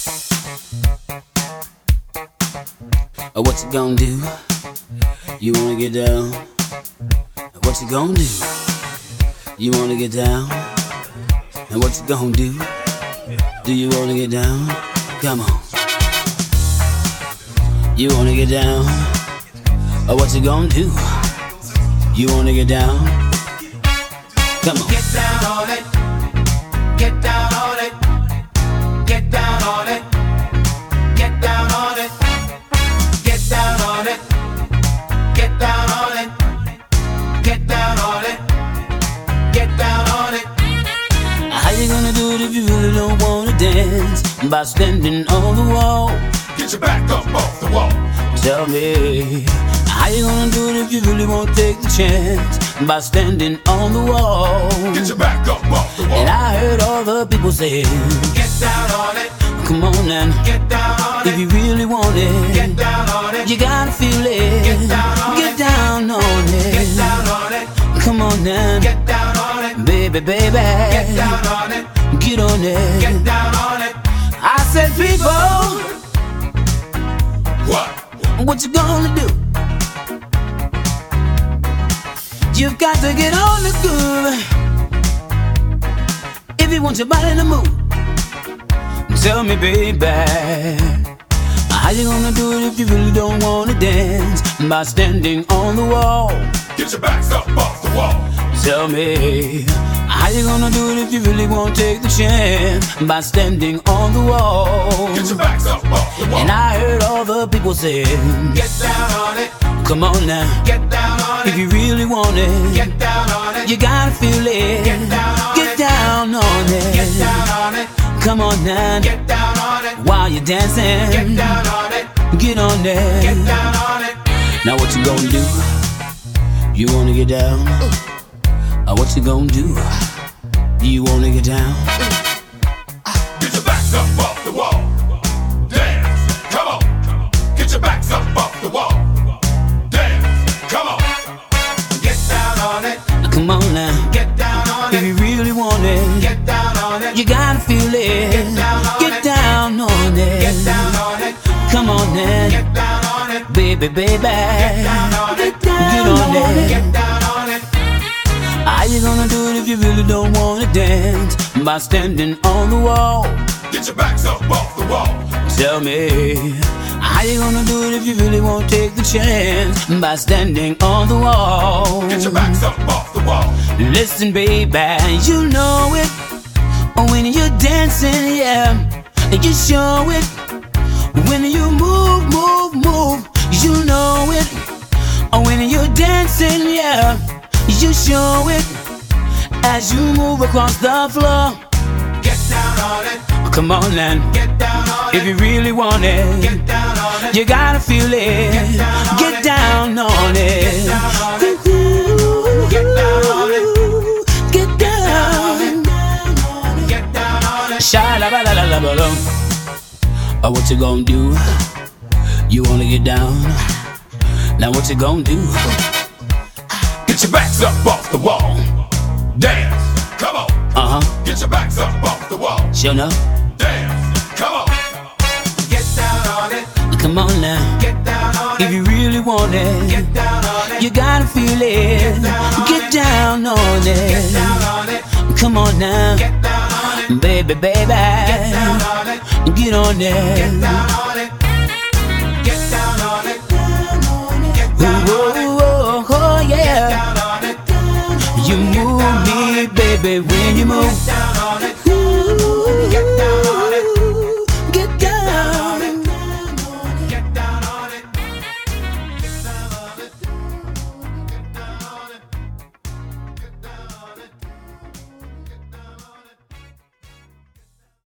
What you gonna do? You wanna get down? What you gonna do? You wanna get down? And what you gonna do? Do you wanna get down? Come on. You wanna get down? What you gonna do? You wanna get down? Come on. Get down on it. Get down on it. Get down on it. Get down on it. Get down on it. Get down on it. Get down on it. Get down on it. How you gonna do it if you really don't wanna dance? By standing on the wall. Get your back up off the wall. Tell me, how you gonna do it if you really won't take the chance? By standing on the wall. Get your back up off the wall. And I heard all the people say, get down on it. Come on now, get down on it. If you really want it, get down on it. You gotta feel it. Get down on get it. Down on it. Get down on it. Come on now, get down on it. Baby, baby, get down on it. Get on it. Get down on it. I said, people, what you gonna do? You've got to get on the groove if you want your body to move. Tell me, baby, how you gonna do it if you really don't wanna dance? By standing on the wall. Get your backs up off the wall. Tell me, how you gonna do it if you really won't take the chance? By standing on the wall. Get your backs up off the wall. And I heard all the people say, get down on it. Come on now, get down on it. If you really want it, get down on it. You gotta feel it. Get down on get it. Down on it. Get down on it. Come on now, get down on it. While you're dancing, get down on it. Get on there. Get down on it. Now what you gonna do? You wanna get down? What you gonna do? You wanna get down? Get your backs up off the wall. Dance, come on. Get your backs up off the wall. Dance, come on. Get down on it. Come on now. Get down on If it. you really want it, Get down on it. You gotta feel it. Get down on Get it. down on it. Get down on it. Come on then. Get down on it. Baby, baby. Get down on it. Get on it. Get down on it. How you gonna do it if you really don't wanna dance? By standing on the wall. Get your backs up off the wall. Tell me, how you gonna do it if you really won't take the chance? By standing on the wall. Get your backs up off the wall. Listen, baby, you know it. When you're dancing, yeah, you show it. When you move, move, move, you know it. When you're dancing, yeah, you show it. As you move across the floor. Get down on it. Come on then. Get down on If it. you really want it, Get down on it. you gotta feel it. Get down on it. Get down on it. Get down on it. Get down. Get down on it. Sha-la-ba-la-la-la-ba-dum. What you gonna do? You wanna get down? Now what you gonna do? Get your backs up off the wall. Dance, come on. Get your backs up off the wall. Sure enough. Dance, come on. Get down on it. Come on now. Get down on If it. you really want it, Get down on it. you gotta feel it. Get down on Get it. down on it. Come on now. Get down on it. Baby, baby. Get down on it. Get on there. Get down on it. Get down on it. Get down on it. Oh, oh, yeah. Down on it. You move me, baby, when you move. Down on it.